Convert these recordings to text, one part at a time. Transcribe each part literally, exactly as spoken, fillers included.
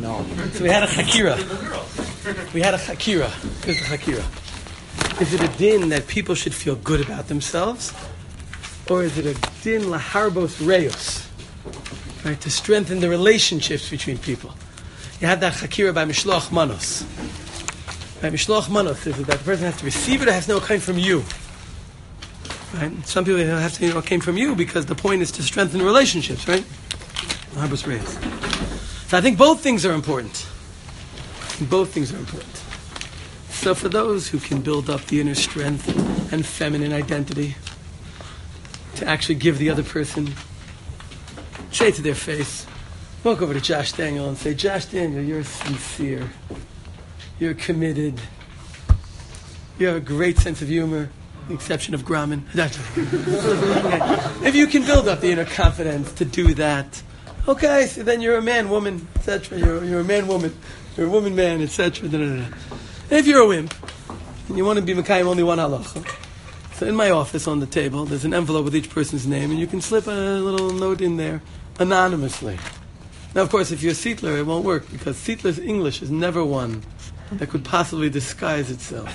No. So we had a chakira. We had a chakira. Here's the chakira. Is it a din that people should feel good about themselves? Or is it a din laharbos reus? Right, to strengthen the relationships between people. You have that chakira by mishloach manos. By mishloach manos, is it that the person has to receive it or has to know it came from you? Right? Some people have to know it came from you because the point is to strengthen relationships, right? Laharbos reus. So I think both things are important. Both things are important. So for those who can build up the inner strength and feminine identity, to actually give the other person, say to their face, walk over to Josh Daniel and say, Josh Daniel, you're sincere, you're committed, you have a great sense of humor, with the exception of Grauman. If you can build up the inner confidence to do that, okay, so then you're a man, woman, et cetera. You're, you're a man, woman, you're a woman, man, et cetera. If you're a wimp, and you want to be Mekayim only one halacha, so in my office on the table, there's an envelope with each person's name, and you can slip a little note in there anonymously. Now, of course, if you're a Sietler, it won't work, because Sietler's English is never one that could possibly disguise itself.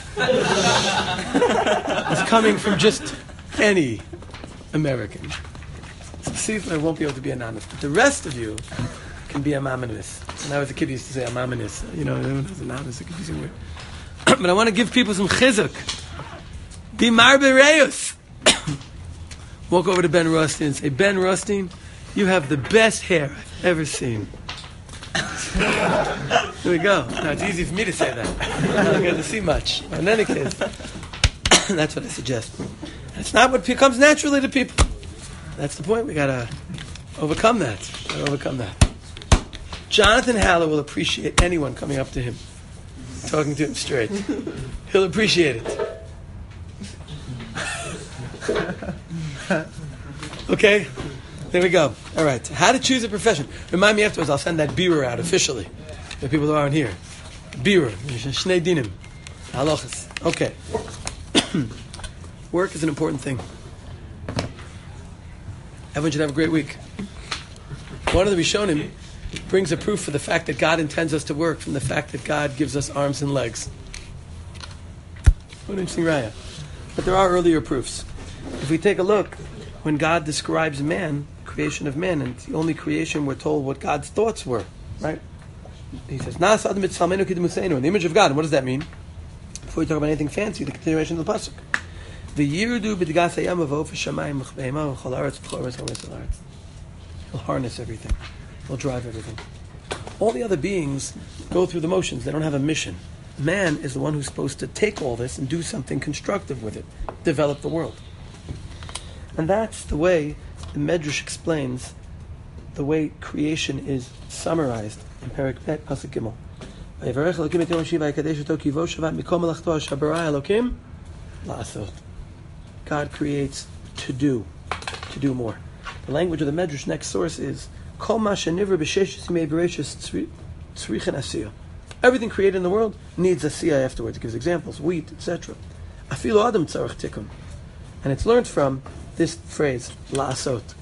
It's coming from just any American. So Sietler won't be able to be anonymous, but the rest of you can be anonymous. When I was a kid, I used to say anonymous. You know, everyone was anonymous, a confusing word. But I want to give people some chizuk. Be marbe reus. Walk over to Ben Rothstein and say, Ben Rothstein, you have the best hair I've ever seen. Here we go. Now it's easy for me to say that. I don't get to see much. But in any case, that's what I suggest. It's not what comes naturally to people. That's the point. We gotta overcome that. Gotta overcome that. Jonathan Haller will appreciate anyone coming up to him, talking to him straight. He'll appreciate it. Okay? There we go. All right. How to choose a profession. Remind me afterwards, I'll send that birur out officially. The people who aren't here. Birur. Shnei dinim. Halachas. Okay. Work is an important thing. Everyone should have a great week. One of the Rishonim brings a proof for the fact that God intends us to work from the fact that God gives us arms and legs. What an interesting raya. But there are earlier proofs. If we take a look, when God describes man, creation of man, and it's the only creation we're told what God's thoughts were, right? He says, "Nas adam mitzalmenu kidmuseinu," in the image of God. And what does that mean? Before we talk about anything fancy, the continuation of the pasuk. V'yirdu b'dgas hayam v'of shamayim v'chbeima v'chol haaretz v'chol haaretz v'chol haaretz. He'll harness everything. He'll drive everything. All the other beings go through the motions. They don't have a mission. Man is the one who's supposed to take all this and do something constructive with it, develop the world. And that's the way the Medrash explains the way creation is summarized in Perek Bet, Pasuk Gimel. Vayivarech Elokim et Yom Shiva Yikadesh Oto Ki Vo Shavat Mikol Melachto Asher Bara Elokim La'asot. God creates to do, to do more. The language of the Medrash next source is Kol Ma Shenivra B'Sheshes Yimei Bereshis Tzrichen Asiyah. Everything created in the world needs asiyah afterwards. It gives examples, wheat, et cetera. Afilu Adam Tzarech Tikkun. And it's learned from this phrase, la'asot.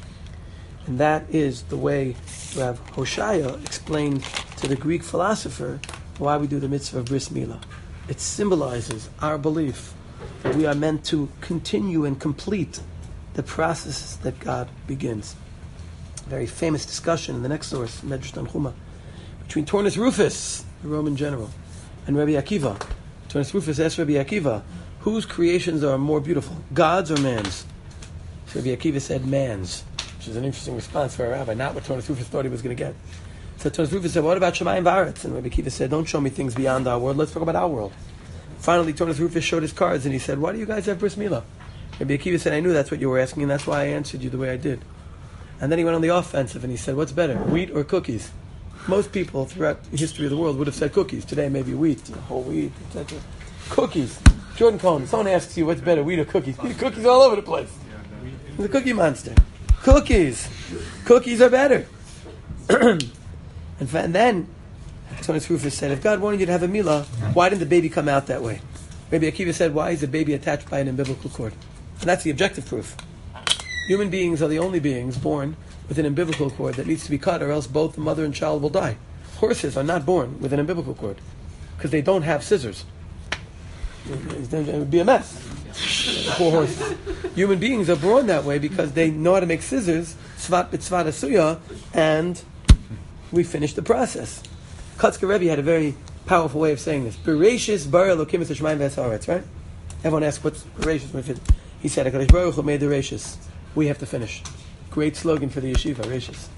And that is the way Rav Hoshaya explained to the Greek philosopher why we do the mitzvah of bris milah. It symbolizes our belief that we are meant to continue and complete the processes that God begins. A very famous discussion in the next source, Medrash Tanchuma, between Turnus Rufus, the Roman general, and Rabbi Akiva. Turnus Rufus asked Rabbi Akiva, whose creations are more beautiful, God's or man's? So Rabbi Akiva said, man's, which is an interesting response for a rabbi, not what Turnus Rufus thought he was going to get. So Turnus Rufus said, what about Shemayim V'aretz? And Rabbi Akiva said, don't show me things beyond our world, let's talk about our world. Finally, Turnus Rufus showed his cards, and he said, why do you guys have bris milah? Rabbi Akiva said, I knew that's what you were asking, and that's why I answered you the way I did. And then he went on the offensive, and he said, what's better, wheat or cookies? Most people throughout the history of the world would have said cookies. Today, maybe wheat, whole wheat, et cetera. Cookies. Jordan Cohen, someone asks you what's better, wheat or cookies. Cookies all over the place. The cookie monster. Cookies. Cookies are better. and, and then, Turnus Rufus said, if God wanted you to have a milah, why didn't the baby come out that way? Rabbi Akiva said, why is the baby attached by an umbilical cord? And that's the objective proof. Human beings are the only beings born with an umbilical cord that needs to be cut, or else both the mother and child will die. horses are not born with an umbilical cord because they don't have scissors. It would be a mess. Poor horses. Human beings are born that way because they know how to make scissors, tzvat b'tzvat asuya, and we finish the process. Kotzker Rebbe had a very powerful way of saying this. Bereshis bara Elokim es hashamayim v'es haaretz, right? Everyone asks, what's Bereshis? He said, HaKadosh Baruch Hu made the Reshis. We have to finish. Great slogan for the yeshiva, Reshis.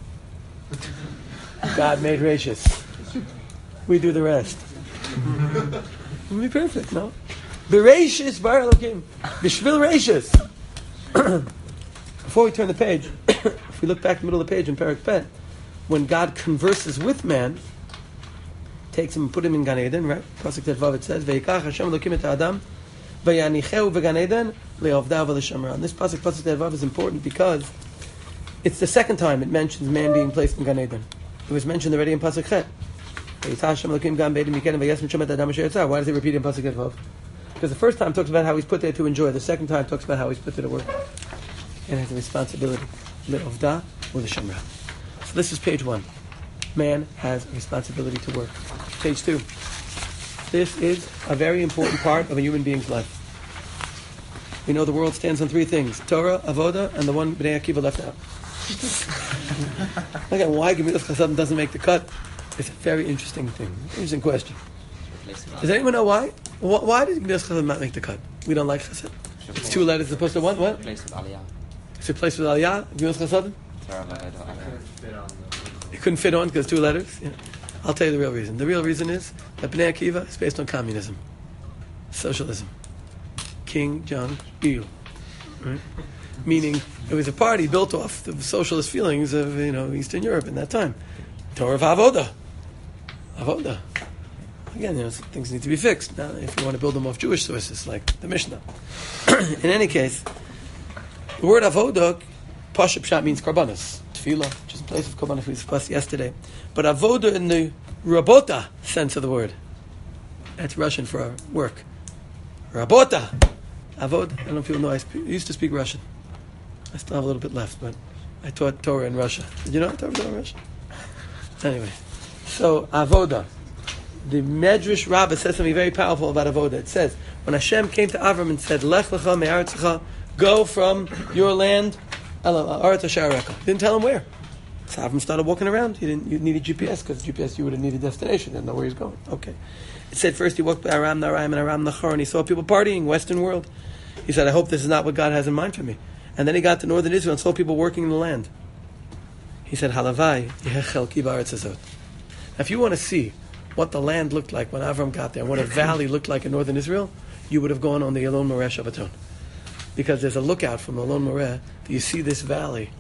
God made Reshis. We do the rest. It would be perfect, no? Bereshis bara Elokim. Bishvil Reshis. Before we turn the page, if we look back in the middle of the page in Perek Pet, when God converses with man, takes him and put him in Gan Eden, right? Pasuk Tetvav, it says, "Ve'yikach Hashem Elokim et Adam, ve'yanicheu v'Gan Eden le'ovdav v'l'shamran." This pasuk, Pasuk Tetvav, is important because it's the second time it mentions man being placed in Gan Eden. It was mentioned already in Pasuk Chet. Ve'yitach Hashem Elokim Gan Be'eden Mikeden ve'yasmin Shem et Adam asher yitzah. Why does it repeat in Pasuk Tetvav? Because the first time talks about how he's put there to enjoy. The second time talks about how he's put there to work. And has a responsibility. Le'ovdav v'l'shamran. So this is page one. Man has a responsibility to work. Page two. This is a very important part of a human being's life. We know the world stands on three things: Torah, Avoda, and the one Bnei Akiva left out. Again, why Gemilas Chassadim doesn't make the cut? It's a very interesting thing. Interesting question. Does anyone know why? Why does Gemilas Chassadim not make the cut? We don't like Chassid. It's two letters as opposed to one. What? It's replaced with Aliyah. Gemilas Chassadim. It couldn't fit on because two letters. Yeah. I'll tell you the real reason. The real reason is that Bnei Akiva is based on communism, socialism. King Jong Il, right? Meaning it was a party built off the socialist feelings of you know Eastern Europe in that time. Torah of Avoda, Avoda. Again, you know things need to be fixed. Now, if you want to build them off Jewish sources, like the Mishnah. In any case, the word Avoda, Pashup Pshat, means karbanos. Tefillah, which is a place of korbanos we discussed yesterday. But avoda in the rabota sense of the word. That's Russian for work. Rabota. Avod. I don't know if people know, I spe- used to speak Russian. I still have a little bit left, but I taught Torah in Russia. Did you know Torah in Russia? Anyway. So, avoda. The Medrash Rabbah says something very powerful about avoda. It says, when Hashem came to Avram and said, Lech lecha me'aretzecha, go from your land, didn't tell him where. So Avram started walking around. He didn't. You needed G P S because G P S you would have needed destination. Didn't know where he's going. Okay. It said first he walked by Aram Naraim and Aram Nachor and he saw people partying, Western world. He said, I hope this is not what God has in mind for me. And then he got to northern Israel and saw people working in the land. He said, Halavai yehechel ki ba'aretz hazot. Now, if you want to see what the land looked like when Avram got there, what a valley looked like in northern Israel, you would have gone on the Elon Moreh Shabbaton. Because there's a lookout from Elon Moreh that you see this valley.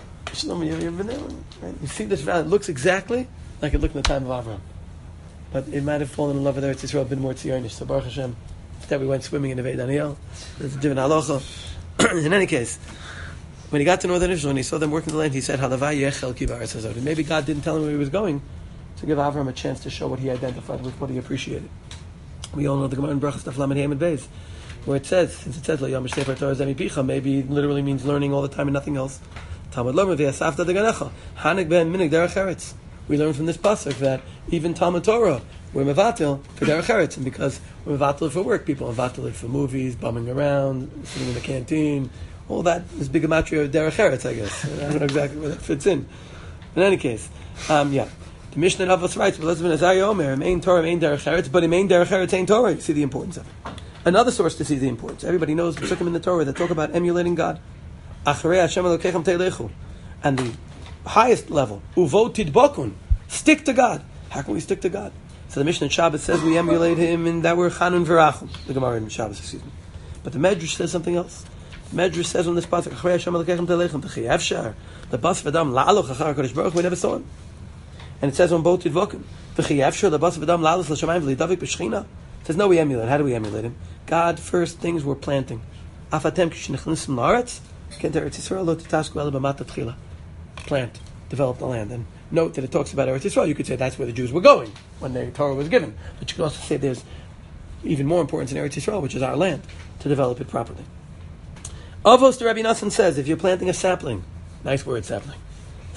You ever been there? Right? You see this valley. It looks exactly like it looked in the time of Avram. But it might have fallen in love with Eretz Yisrael, been more Tzionish. So Baruch Hashem, instead we went swimming in the Vei Daniel. There's a different halacha. In any case, when he got to northern Israel and he saw them working the land, he said, Halavai yechel ki ba'aretz hazot. And maybe God didn't tell him where he was going to give Avram a chance to show what he identified with, what he appreciated. We all know the Gemara in Brachas Daf Lamed Hey Amud Beis, where it says, since it says, Lo Yom Sefer Torah Zemi Picha, maybe it literally means learning all the time and nothing else. Talmud Lomer v'yasafta deganecha, Hanek ben minig derech eretz. We learn from this pasuk that even Talmud Torah, we're mevatel for derech eretz, and because we're mevatel for work, people are mevatel for movies, bumming around, sitting in the canteen, all that is big gematria of derech eretz, I guess. I don't know exactly where that fits in. In any case, um, yeah. The Mishnah in Avos writes, but Azariah Omer, main Torah, main derech eretz, but in main derech eretz ain't Torah. You see the importance of it. Another source to see the importance. Everybody knows the psukim in the Torah that talk about emulating God. Acharei Hashem Elokechem teilechu. And the highest level, uvo tidbokun, stick to God. How can we stick to God? So the Mishnah in Shabbos says we emulate Him in that we're Chanun v'Rachum. The Gemara in Shabbos, excuse me. But the Medrash says something else. The Medrash says on this pasuk, Acharei Hashem Elokechem teilechem t'chi efshar the bas v'dam la'aloch achar HaKadosh Baruch Hu. We never saw Him. And it says on both tidbokim, t'chi efshar the bas v'dam la'aloch l'shamayim v'lidavik b'shchina. It says no, we emulate. How do we emulate Him? God first things we're planting. Afatem k'shenechnisim la'aretz k'en te'eretz Yisrael lo titasku ela b'mat t'chila. Plant, develop the land. And note that it talks about Eretz Yisrael. You could say that's where the Jews were going when the Torah was given. But you could also say there's even more importance in Eretz Yisrael, which is our land, to develop it properly. Avos, the Rabbi Nassan says, if you're planting a sapling, nice word, sapling.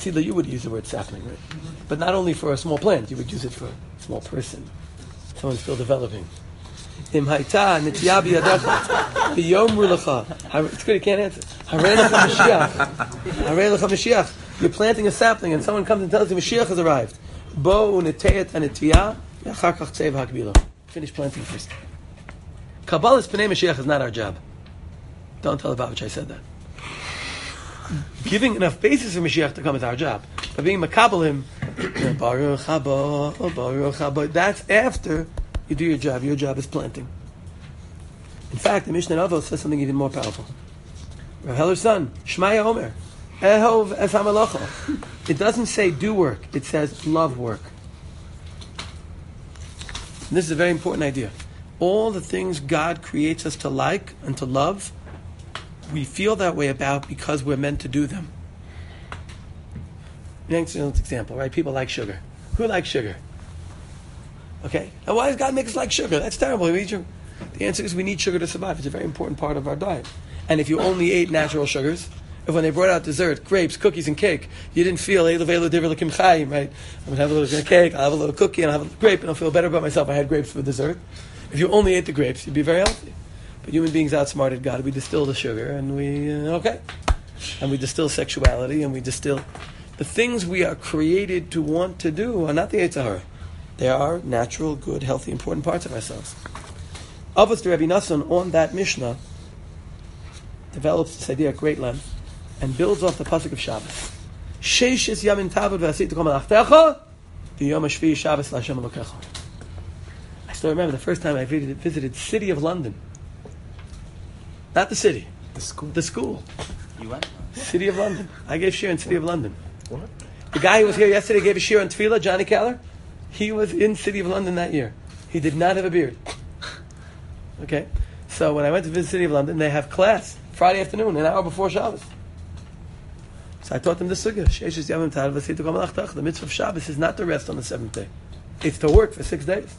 Tzila, you would use the word sapling, right? But not only for a small plant, you would use it for a small person. Someone still developing. Im hayta nitya biyadacha biyomru lecha. It's good, you can't answer. Harei lecha Mashiach. Harei lecha Mashiach. You're planting a sapling and someone comes and tells you Mashiach has arrived. Bo unetayet anitya yachar kach tzev hakbilo. Finish planting first. Kabbalah's Pnei Mashiach is not our job. Don't tell the Babich I said that. Giving enough basis for Mashiach to come is our job. But being makabel him, Baruch haba, Baruch haba, that's after you do your job. Your job is planting. In fact, the Mishnah Avos says something even more powerful. Rav Heller's son, Shmaya Omer, Ehov es hamalacha. It doesn't say do work. It says love work. And this is a very important idea. All the things God creates us to like and to love, we feel that way about because we're meant to do them. Next example, right? People like sugar. Who likes sugar? Okay. And why does God make us like sugar? That's terrible. We need sugar. The answer is we need sugar to survive. It's a very important part of our diet. And if you only ate natural sugars, if when they brought out dessert, grapes, cookies, and cake, you didn't feel, right? I'm going to have a little cake, I'll have a little cookie, and I'll have a grape, and I'll feel better about myself. I had grapes for dessert. If you only ate the grapes, you'd be very healthy. But human beings outsmarted God. We distill the sugar, and we, uh, okay. And we distill sexuality, and we distill... The things we are created to want to do are not the Yetzer Hara. They are natural, good, healthy, important parts of ourselves. Avos Rabbi Nassan, on that Mishnah, develops this idea at great length, and builds off the pasuk of Shabbos. Sheishis yamin tavod v'asitu kol malachtecha, v'yom hashvi'i Shabbos l'Hashem Elokecha. I still remember the first time I visited, visited City of London. Not the city. The school. The school. You went? City of London. I gave shir in City of London. What? The guy who was here yesterday gave a shir on Tefillah, Johnny Keller. He was in City of London that year. He did not have a beard. Okay? So when I went to visit City of London, they have class Friday afternoon, an hour before Shabbos. So I taught them this sugya. Sheishis yamim ta'al v'asitu kol malachtecha. The mitzvah of Shabbos is not to rest on the seventh day. It's to work for six days.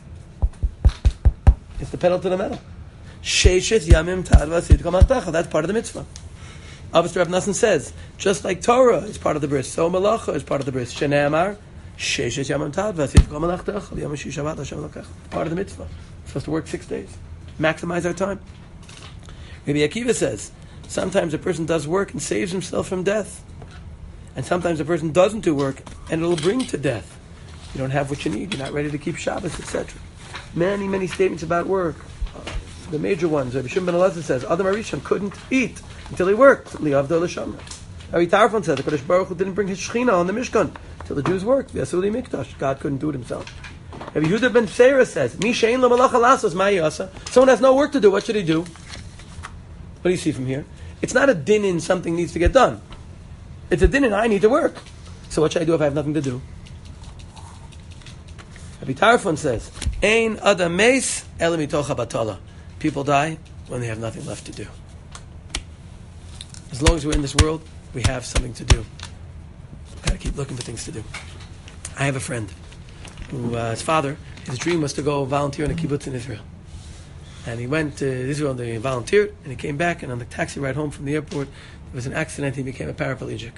It's the pedal to the metal. Sheishis yamim ta'al v'asitu kol malachtecha. That's part of the mitzvah. Avos Rav Nassan says, just like Torah is part of the bris, so malacha is part of the bris. Shnei amar, sheishis yamim ta'al v'asitu kol malachtecha. Yom hashi Shabbat Hashem Elokecha. Part of the mitzvah. We're supposed to work six days. Maximize our time. Rabbi Akiva says, sometimes a person does work and saves himself from death. And sometimes a person doesn't do work and it'll bring to death. You don't have what you need, you're not ready to keep Shabbos, et cetera. Many, many statements about work. Uh, the major ones, Rabbi Shimon ben Elazar says, Adam HaRishon couldn't eat until he worked. Li'avdo l'shamra. Rabbi Tarfon said, the Kodesh Baruch Hu didn't bring his Shechina on the Mishkan until the Jews worked. V'yasuli mikdash. God couldn't do it himself. Rabbi Yehuda ben Pseira says, Mi she'ein lo malacha lasos ma yasa. Someone has no work to do, what should he do? What do you see from here? It's not a din in something needs to get done. It's a din in I need to work. So what should I do if I have nothing to do? Rabbi Tarfon says, Ein adam meis ela mitocha batala. People die when they have nothing left to do. As long as we're in this world, we have something to do. We've got to keep looking for things to do. I have a friend who, uh, his father, his dream was to go volunteer in a kibbutz in Israel. And he went to Israel and he volunteered, and he came back, and on the taxi ride home from the airport, there was an accident, he became a paraplegic.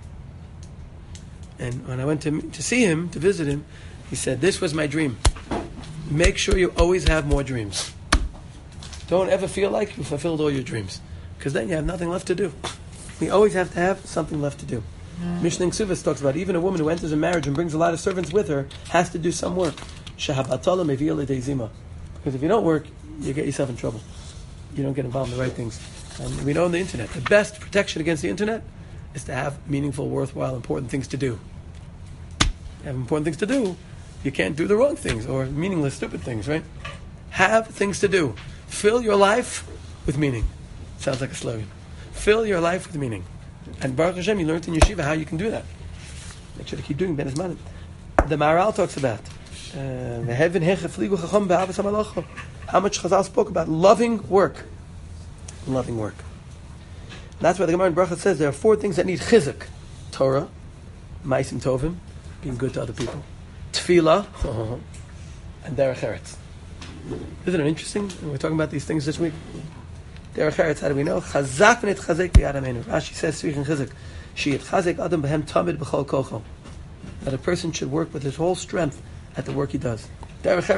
And when I went to to see him, to visit him, he said, this was my dream. Make sure you always have more dreams. Don't ever feel like you fulfilled all your dreams, because then you have nothing left to do. We always have to have something left to do. Mm. Mishnah Ksuvas talks about even a woman who enters a marriage and brings a lot of servants with her has to do some work. Shehabatala mevi'ah l'deizima. Because if you don't work, you get yourself in trouble. You don't get involved in the right things. And we know on the internet, the best protection against the internet is to have meaningful, worthwhile, important things to do. You have important things to do, you can't do the wrong things or meaningless, stupid things, right? Have things to do. Fill your life with meaning. Sounds like a slogan. Fill your life with meaning. And Baruch Hashem, you learned in yeshiva how you can do that. Make sure to keep doing Ben Zmanim. The Maharal talks about uh, how much Chazal spoke about loving work. Loving work. And that's why the Gemara in Bracha says there are four things that need chizuk. Torah, Ma'asim Tovim, being good to other people, Tefillah, and Derech Eretz. Isn't it interesting? We're talking about these things this week. Derech Eretz, how do we know? Chazak v'nitchazek b'yad Ameinu. Rashi says Tzrich and Chizuk. That a person should work with his whole strength at the work he does. Whatever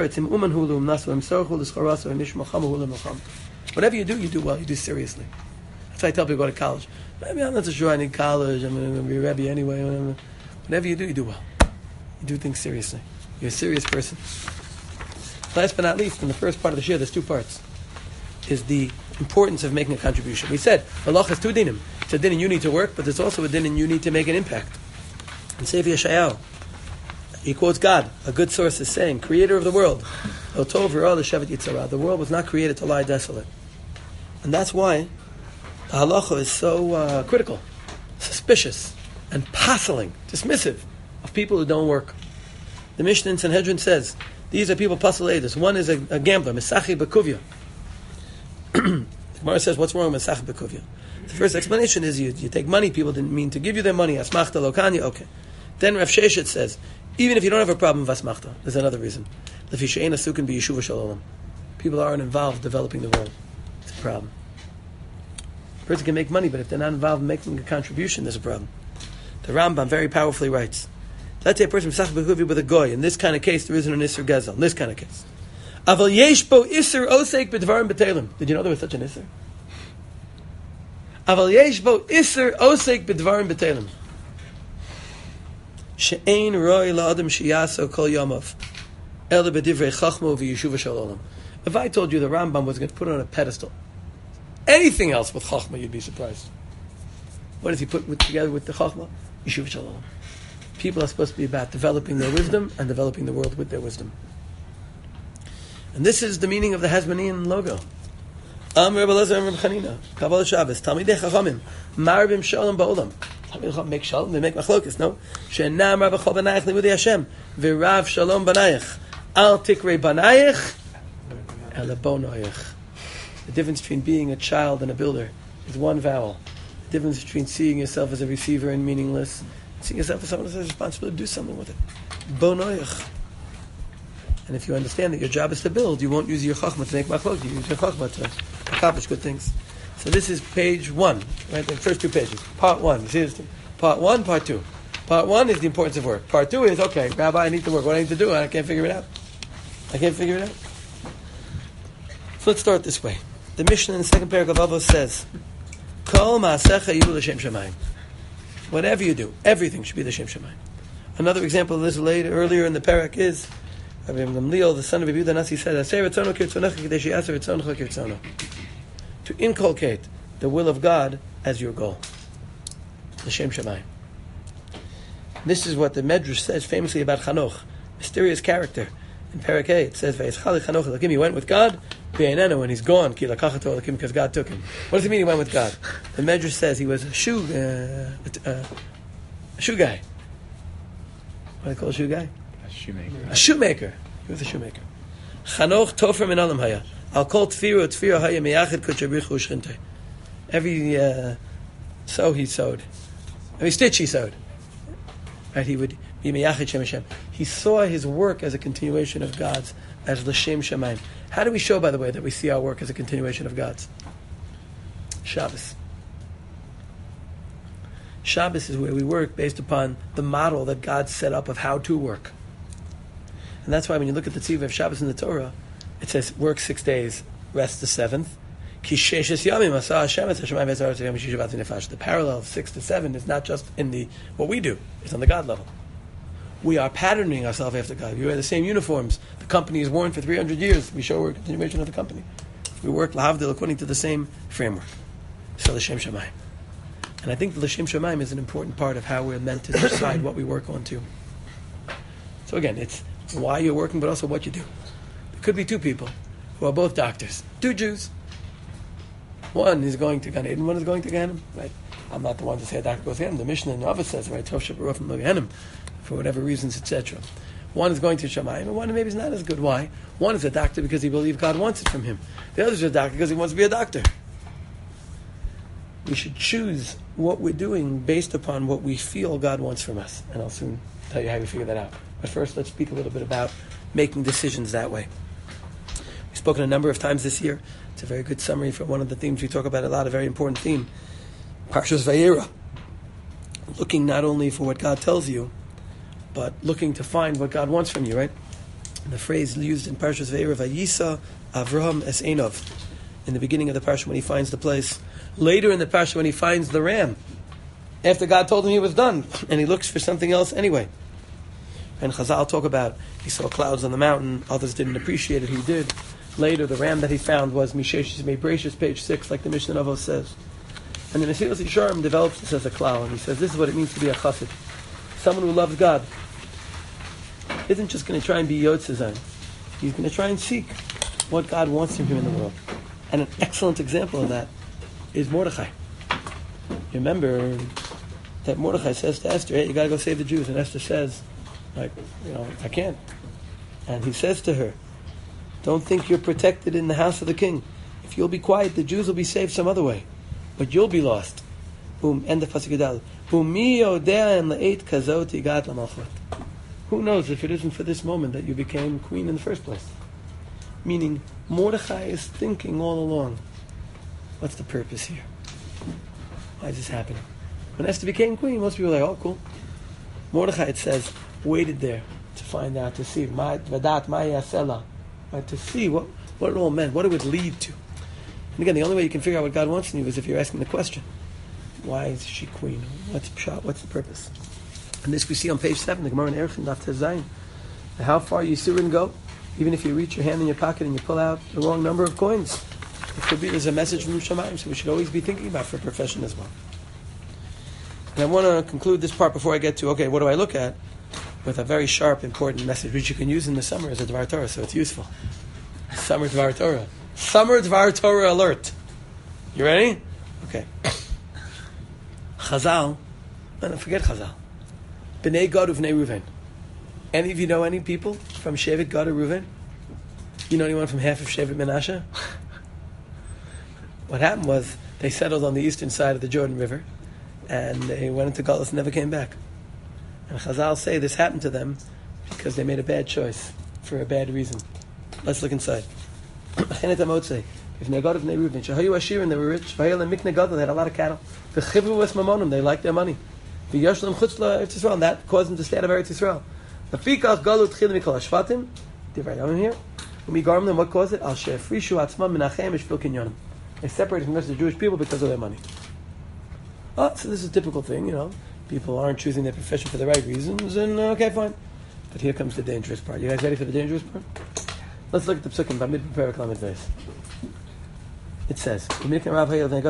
you do, you do well. You do seriously. That's why I tell people go to college. Maybe I'm not so sure I need college. I'm going to be a Rebbe anyway. Whatever you do, you do well. You do things seriously. You're a serious person. Last but not least, in the first part of the shir, there's two parts, is the importance of making a contribution. We said, Allah has two dinim. It's a din and you need to work, but there's also a din and you need to make an impact. And Sefer Yeshayahu, he quotes God. A good source is saying, Creator of the world, the world was not created to lie desolate. And that's why the halacha is so uh, critical, suspicious, and puzzling, dismissive of people who don't work. The Mishnah in Sanhedrin says, these are people puzzle-aiders. One is a, a gambler, Mesachi Bekuvia. The Gemara says, what's wrong with Mesachi Bekuvia? The first explanation is you, you take money, people didn't mean to give you their money, Asmachta Lokanya, okay. Then Rav Sheshet says, even if you don't have a problem with Asmachta, there's another reason. People aren't involved developing the world. It's a problem. A person can make money, but if they're not involved in making a contribution, there's a problem. The Rambam very powerfully writes, let's say a person with a goy. In this kind of case, there isn't an Isser Gezel. In this kind of case. Aval yesh bo Isser osek b'dvarim b'telim. Did you know there was such an Isser? Aval yesh bo Isser osek b'dvarim b'telim. She'ein roi la'adam shiyaso kol yamav. Ele b'divrei chachmo v'yeshuva shalom. If I told you the Rambam was going to put it on a pedestal, anything else with chachma, you'd be surprised. What does he put with, together with the chachma? Yeshuva shalom. People are supposed to be about developing their wisdom and developing the world with their wisdom. And this is the meaning of the Hasmonean logo. Am Rebbe Lezer and Rebbe Chanina, Kabbalah Shabbos, Talmidei Chachamim, Marbim Shalom Ba'olam. Talmidei Chachamim make shalom, they make machlokas, no? She'enam Rav Chol Banayich Limudei Hashem, V'Rav Shalom Banayich, Al Tikrei Banayich, Ele Bonoyich. The difference between being a child and a builder is one vowel. The difference between seeing yourself as a receiver and meaningless, seeing yourself as someone who has a responsibility to do something with it. Bonoyich. And if you understand that your job is to build, you won't use your chachma to make machlok. You use your chachma to accomplish good things. So this is page one, right? The first two pages. Part one. You see this? Part one, part two. Part one is the importance of work. Part two is, okay, Rabbi, I need to work. What do I need to do? I can't figure it out. I can't figure it out. So let's start this way. The Mishnah in the second paragraph of Avos says, Kol ma'asecha yihu l'shem shamayim. Whatever you do, everything should be l'shem shamayim. Another example of this later, earlier in the parak is Rabbi Gamliel, the son of Rabbi Yehuda Nasi, said, to inculcate the will of God as your goal. L'shem shamayim. This is what the Medrash says famously about Chanoch, mysterious character. In Parak A, it says, he went with God, and he's gone, because God took him. What does it mean he went with God? The Medrash says he was a shoe, uh, a, a shoe guy. What do they call a shoe guy? A shoemaker. A shoemaker. He was a shoemaker. Chanoch tofer min alam haya. Al kol tfiru tfiru haya miyachid kuchabrichu shchinte. Every uh, sew he sewed. Every stitch he sewed. Right, he would be miyachid shem Hashem. He saw his work as a continuation of God's, as l'shem shamayim. How do we show, by the way, that we see our work as a continuation of God's? Shabbos. Shabbos is where we work based upon the model that God set up of how to work. And that's why when you look at the tzivah of Shabbos in the Torah, it says work six days, rest the seventh. The parallel of six to seven is not just in the what we do, it's on the God level. We are patterning ourselves after God. We wear the same uniforms the company has worn for three hundred years. We show we're a continuation of the company. We work lahavdil according to the same framework. So l'shem shamayim. And I think the l'shem shamayim is an important part of how we're meant to decide what we work on too. So again, it's why you're working, but also what you do. There could be two people who are both doctors, two Jews. One is going to Gan Eden, one is going to Gehenna. Right? I'm not the one to say a doctor goes to Gehenna. The Mishnah in Avos says, right, Tov Shabarov from Gehenna, for whatever reasons, et cetera. One is going to Shamayim, and one maybe is not as good. Why? One is a doctor because he believes God wants it from him. The other is a doctor because he wants to be a doctor. We should choose what we're doing based upon what we feel God wants from us. And I'll soon tell you how we figure that out. But first, let's speak a little bit about making decisions that way. We've spoken a number of times this year. It's a very good summary for one of the themes we talk about a lot, a very important theme. Parshas Vayera. looking not only for what God tells you, but looking to find what God wants from you, right? And the phrase used in Parshas Ve'era, Vayisa Avraham es Enov, in the beginning of the parsha when he finds the place. Later in the parsha when he finds the ram, after God told him he was done, and he looks for something else anyway. And Chazal talk about, he saw clouds on the mountain, others didn't appreciate it, he did. Later, the ram that he found was Mishesh Mebrachus, page six, like the Mishnah Navos says. And the Mesilas Yesharim develops this as a klal, and he says this is what it means to be a chassid. Someone who loves God isn't just going to try and be Yotzezan. He's going to try and seek what God wants from him in the world. And an excellent example of that is Mordechai. You remember that Mordechai says to Esther, hey, you got to go save the Jews. And Esther says, like, you know, I can't. And he says to her, don't think you're protected in the house of the king. If you'll be quiet, the Jews will be saved some other way. But you'll be lost. Boom, end of Pasuk Yudal. Who knows if it isn't for this moment that you became queen in the first place? Meaning, Mordechai is thinking all along, what's the purpose here? Why is this happening? When Esther became queen, most people are like, oh, cool. Mordechai, it says, waited there to find out, to see, Vadat, Maya Sela, to see what, what it all meant, what it would lead to. And again, the only way you can figure out what God wants from you is if you're asking the question. Why is she queen? What's the pshat? What's the purpose? And this we see on page seven, the Gemara in Erechim, Daf Tezayin. How far Yisurin go, even if you reach your hand in your pocket and you pull out the wrong number of coins. It could be there's a message from Shamayim, so we should always be thinking about for a profession as well. And I want to conclude this part before I get to, okay, what do I look at? With a very sharp, important message, which you can use in the summer as a Dvar Torah, so it's useful. Summer Dvar Torah. Summer Dvar Torah alert. You ready? Okay. Chazal, no, no, forget Chazal. Bnei Gad uvnei Reuven. Any of you know any people from Shevet Gad or Reuven? You know anyone from half of Shevet Menashe? What happened was they settled on the eastern side of the Jordan River, and they went into Galus and never came back. And Chazal say this happened to them because they made a bad choice for a bad reason. Let's look inside. Chenet HaMotzei. Bnei Gad uvnei Reuven. Shehayu Ashirin, they were rich. Vayel Mikne Gadol, they had a lot of cattle. V'chivru es mamonim, they liked their money. V'yoshlam chutz Eretz Yisrael, and that caused them to stay out of Eretz Yisrael. V'fikach galut chil mikol hashvatim. Divrei Yomim here. Umigarm them, what caused it? Al she'afrishu atzmam minachem mishpil kinyonim. They separated from the rest of the Jewish people because of their money. Oh, so this is a typical thing, you know. People aren't choosing their profession for the right reasons, and uh, okay, fine. But here comes the dangerous part. You guys ready for the dangerous part? Let's look at the psukim. Bamid Perak Lamed Beis. It says, they look at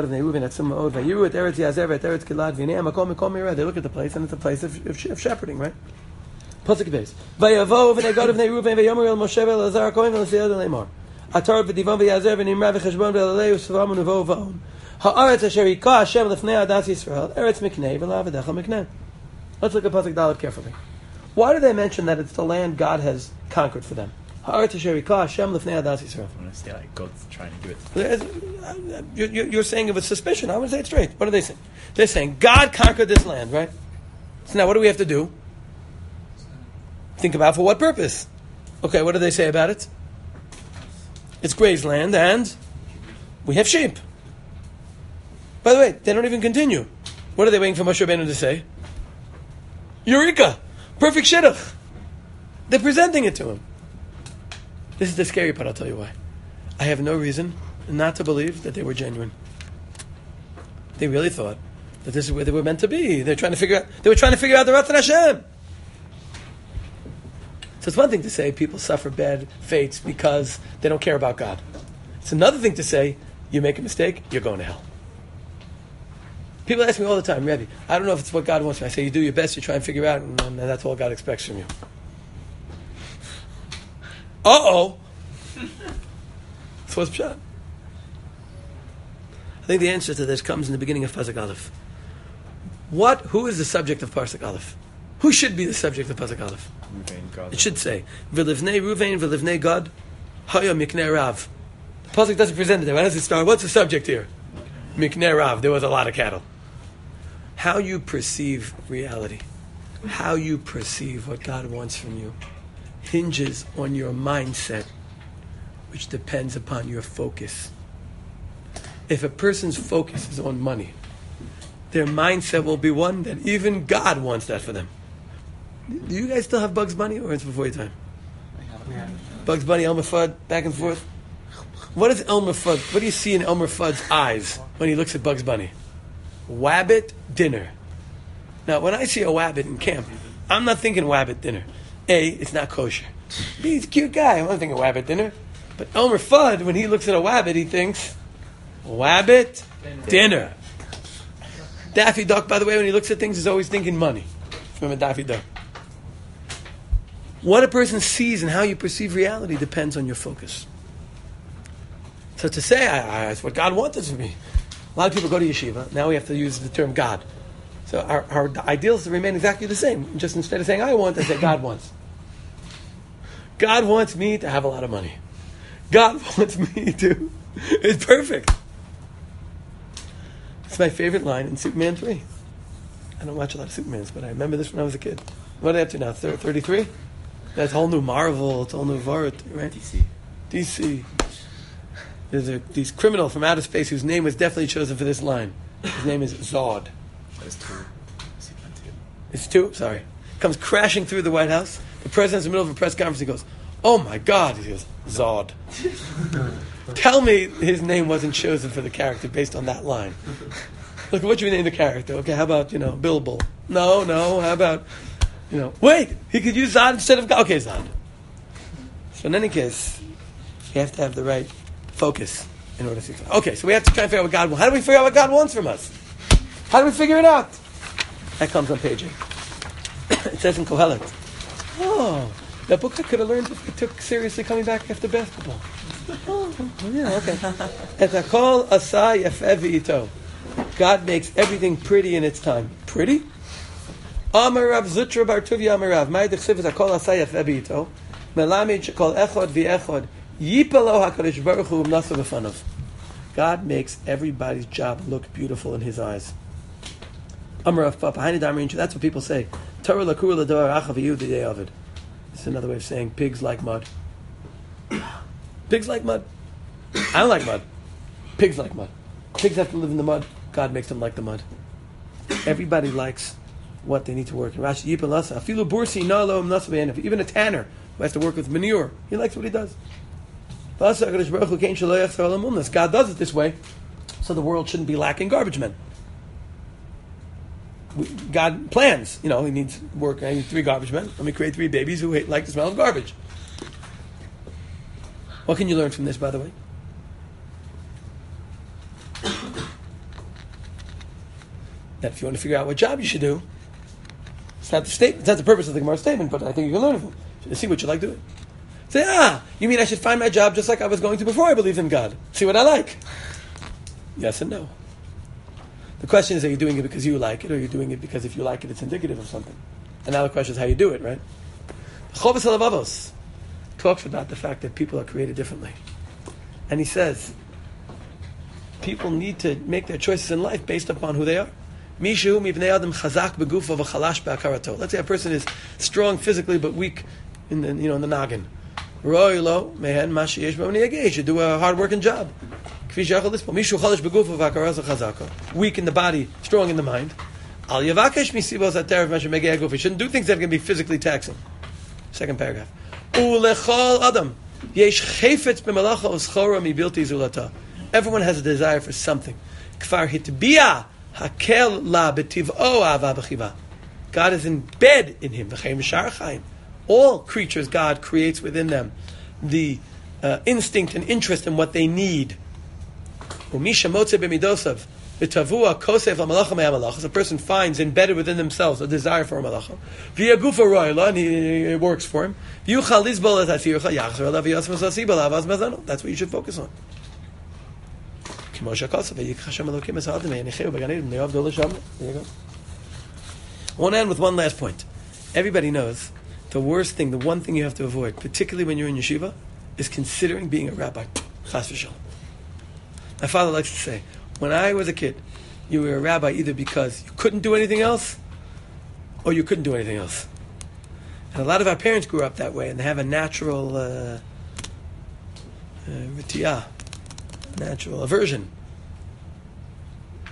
the place, and it's a place of, of, of shepherding, right? Pasuk Beis. Vayavo v'nei Gad uvnei Reuven v'yomer el Moshe v'Elazar HaKohen v'Le'Siyad v'Leimar. Atar v'divan v'yazer v'nimra v'cheshbon v'Elelei v'Svavam v'Nevo v'On. Ha'aretz asher yikah Hashem l'fnei adas Yisrael eretz miknei v'la'avedecha miknei. Let's look at Pasuk Dalet carefully. Why do they mention that it's the land God has conquered for them? Ha'aretz asher yikah Hashem l'fnei adas Yisrael. I want to say like God's trying to do it. You're, you're saying it with suspicion. I want to say it straight. What are they saying? They're saying God conquered this land, right? So now what do we have to do? Think about for what purpose. Okay, what do they say about it? It's grazed land and we have sheep. By the way, they don't even continue. What are they waiting for Moshe Rabbeinu to say? Eureka! Perfect shidduch! They're presenting it to him. This is the scary part, I'll tell you why. I have no reason not to believe that they were genuine. They really thought that this is where they were meant to be. They're trying to figure out, they were trying to figure out the Ratzon Hashem. So it's one thing to say people suffer bad fates because they don't care about God. It's another thing to say, you make a mistake, you're going to hell. People ask me all the time, Rebbe, I don't know if it's what God wants me. I say, you do your best, you try and figure out, and, and that's all God expects from you. Uh-oh! So what's pshat? I think the answer to this comes in the beginning of Pasuk Aleph. What, who is the subject of Pasuk Aleph? Who should be the subject of Pasuk Aleph? It should say, V'livnei Ruvain, v'livnei Gad, haya miknei Rav. The Pasuk doesn't present it there. Why does it start? What's the subject here? Miknei Rav. There was a lot of cattle. How you perceive reality, how you perceive what God wants from you, hinges on your mindset, which depends upon your focus. If a person's focus is on money, their mindset will be one that even God wants that for them. Do you guys still have Bugs Bunny, or it's before your time? Bugs Bunny, Elmer Fudd, back and forth. What is Elmer Fudd? What do you see in Elmer Fudd's eyes when he looks at Bugs Bunny? Wabbit dinner. Now, when I see a wabbit in camp, I'm not thinking wabbit dinner. A, it's not kosher. B, he's a cute guy. I'm not thinking wabbit dinner. But Elmer Fudd, when he looks at a wabbit, he thinks, wabbit dinner. Daffy Duck, by the way, when he looks at things, is always thinking money. Remember Daffy Duck? What a person sees and how you perceive reality depends on your focus. So to say, I, I, it's what God wanted for me. A lot of people go to yeshiva. Now we have to use the term God. So our, our ideals remain exactly the same. Just instead of saying I want, I say God wants. God wants me to have a lot of money. God wants me to. It's perfect. It's my favorite line in Superman three. I don't watch a lot of Supermans, but I remember this when I was a kid. What are they up to now? thirty-three? That's a whole new Marvel. It's a whole new Vart, right? D C. D C. There's a these criminal from outer space whose name was definitely chosen for this line. His name is Zod. That's two. Superman two. It's two? Sorry. Comes crashing through the White House. The president's in the middle of a press conference. He goes, oh my God. He goes, Zod. Tell me his name wasn't chosen for the character based on that line. Look, what you name the character? Okay, how about, you know, Bilbo? No, no, how about, you know, wait, he could use Zod instead of God. Okay, Zod. So in any case, you have to have the right focus in order to... Okay, so we have to try and figure out what God wants. How do we figure out what God wants from us? How do we figure it out? That comes on page eight. It says in Kohelet, oh, that book I could have learned if I took seriously coming back after basketball. Oh, yeah, okay. Etakol asay yafeh v'ito. God makes everything pretty in its time. Pretty? Amar Rav Zutra Bar Tuvia Amar Rav. Ma'id chsiv etakol asay yafeh v'ito. Melamid shekol echod v'echod. Yipalo HaKadosh Baruch Hu Umnasa B'fanav. God makes everybody's job look beautiful in His eyes. Amar Rav Papa. Haini Damarin. That's what people say. Torah lakur l'dor achav v'yu d'yei avid. It's another way of saying pigs like mud. Pigs like mud. I don't like mud. Pigs like mud. Pigs have to live in the mud. God makes them like the mud. Everybody likes what they need to work. Rashi Yipal Lasa. Afilu bursi na lo umnasa b'enav. Even a tanner who has to work with manure, he likes what he does. God does it this way, so the world shouldn't be lacking garbage men. We, God plans, you know, He needs work. I need three garbage men. Let me create three babies who hate, like the smell of garbage. What can you learn from this, by the way? That if you want to figure out what job you should do, it's not the state, it's not the purpose of the Gemara statement, but I think you can learn from it. You see what you like doing. Say, ah, you mean I should find my job just like I was going to before I believed in God? See what I like? Yes and no. The question is, are you doing it because you like it, or are you doing it because if you like it, it's indicative of something? And now the question is how you do it, right? Chovos HaLevavos talks about the fact that people are created differently. And he says, people need to make their choices in life based upon who they are. Let's say a person is strong physically but weak in the, you know, in the noggin. You should do a hard-working job. Weak in the body, strong in the mind. You shouldn't do things that are going to be physically taxing. Second paragraph. Everyone has a desire for something. God is in bed in him. All creatures God creates within them the uh, instinct and interest in what they need. As a person finds embedded within themselves a desire for a malacha, and he, it works for him. That's what you should focus on. There you go. I want to end with one last point. Everybody knows the worst thing, the one thing you have to avoid, particularly when you're in yeshiva, is considering being a rabbi. Chas v'shalom. My father likes to say, when I was a kid, you were a rabbi either because you couldn't do anything else, or you couldn't do anything else. And a lot of our parents grew up that way, and they have a natural uh, uh, natural aversion to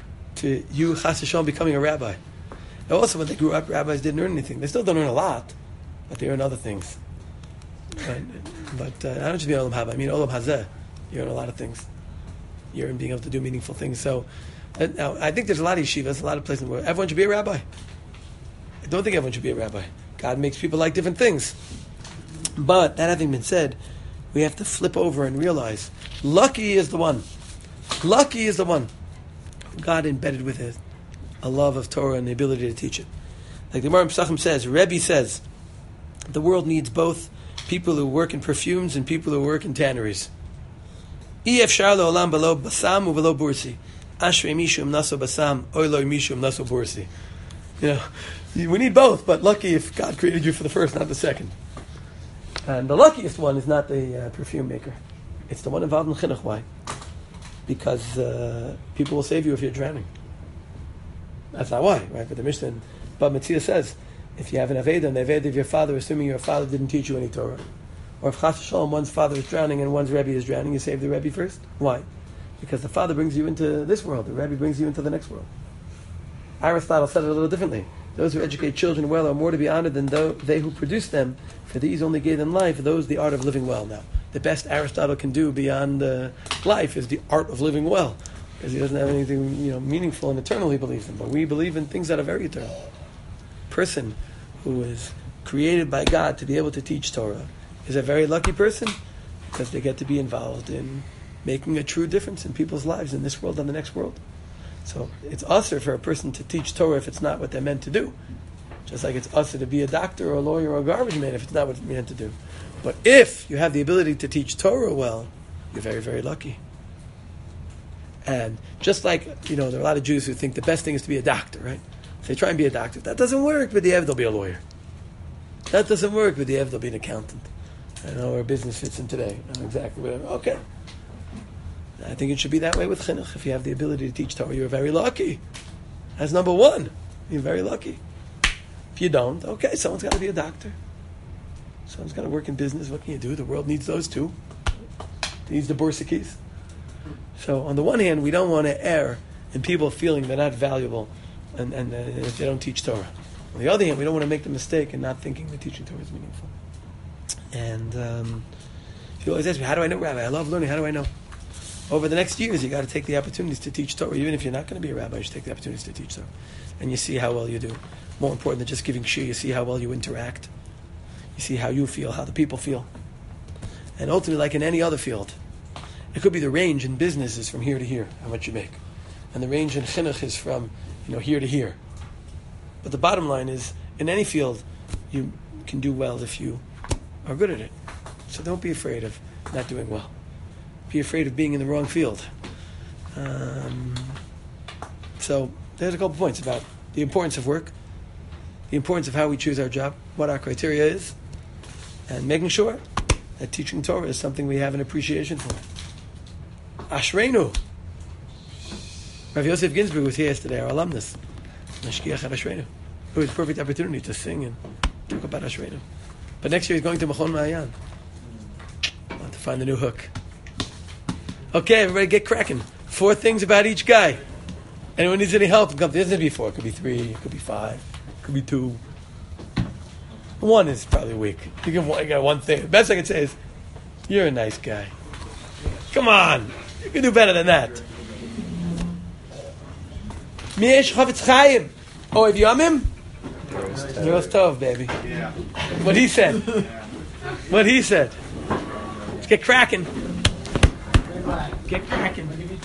for you, Chas V'Shalom, becoming a rabbi. And also, when they grew up, rabbis didn't earn anything. They still don't earn a lot, but they earn other things. Right? But uh, I don't just mean Olam Haba. I mean Olam Hazeh. You earn a lot of things. You earn being able to do meaningful things. So, uh, now, I think there's a lot of yeshivas, a lot of places where everyone should be a rabbi. I don't think everyone should be a rabbi. God makes people like different things. But, that having been said, we have to flip over and realize, lucky is the one. Lucky is the one. God embedded with it a love of Torah and the ability to teach it. Like the Gemara in Pesachim says, Rebbe says, the world needs both people who work in perfumes and people who work in tanneries. Ef shar le'olam b'lo basam u'b'lo bursi. Ashrei mishum naso basam, oy lo mishum naso bursi. You know, we need both, but lucky if God created you for the first, not the second. And the luckiest one is not the uh, perfume maker. It's the one involved in chinuch. Why? Because uh, people will save you if you're drowning. That's not why, right? But the Mishnah in Bab Metzia says, if you have an Aveda, and the Aveda of your father, assuming your father didn't teach you any Torah, or if Chas V'Shalom, one's father is drowning and one's Rebbe is drowning, you save the Rebbe first. Why? Because the father brings you into this world, the Rebbe brings you into the next world. Aristotle said it a little differently. Those who educate children well are more to be honored than they who produce them, for these only gave them life, those the art of living well. Now, the best Aristotle can do beyond uh, life is the art of living well, because he doesn't have anything, you know, meaningful and eternal he believes in. But we believe in things that are very eternal. Person who is created by God to be able to teach Torah is a very lucky person, because they get to be involved in making a true difference in people's lives in this world and the next world. So it's usher for a person to teach Torah if it's not what they're meant to do. Just like it's usher to be a doctor or a lawyer or a garbage man if it's not what it's meant to do. But if you have the ability to teach Torah well, you're very, very lucky. And just like, you know, there are a lot of Jews who think the best thing is to be a doctor, right? So they try and be a doctor. That doesn't work, but the Ev, they'll be a lawyer. That doesn't work, but the Ev, they'll be an accountant. I don't know where business fits in today. I don't know exactly whatever. Okay. I think it should be that way with chinuch. If you have the ability to teach Torah, you're very lucky. That's number one. You're very lucky. If you don't, okay, someone's got to be a doctor. Someone's got to work in business. What can you do? The world needs those too. It needs the Borsakis. So on the one hand, we don't want to err in people feeling they're not valuable and, and uh, if they don't teach Torah. On the other hand, we don't want to make the mistake in not thinking that teaching Torah is meaningful. And um, you always ask me, how do I know, Rabbi? I love learning. How do I know? Over the next years, you got to take the opportunities to teach Torah. Even if you're not going to be a rabbi, you should take the opportunities to teach Torah. And you see how well you do. More important than just giving shir, you see how well you interact. You see how you feel, how the people feel. And ultimately, like in any other field, it could be the range in business is from here to here, how much you make. And the range in chinuch is from, you know, here to here. But the bottom line is, in any field, you can do well if you are good at it. So don't be afraid of not doing well. Be afraid of being in the wrong field. Um, so there's a couple points about the importance of work, the importance of how we choose our job, what our criteria is, and making sure that teaching Torah is something we have an appreciation for. Ashreinu. Rav Yosef Ginsburg was here yesterday, our alumnus. Mashkiach at Ashreinu. It was a perfect opportunity to sing and talk about Ashreinu. But next year he's going to Machon Ma'ayan. I want to find the new hook. Okay, everybody get cracking. Four things about each guy. Anyone needs any help? It doesn't have to be four. It could be three. It could be five. It could be two. One is probably weak. You can you got one thing. The best I can say is, you're a nice guy. Come on. You can do better than that. Miesh Chavetz Chaim. Oh, if you am him? Yoros Tov, baby. Yeah. What he said. What he said. Let's get cracking. Get cracking.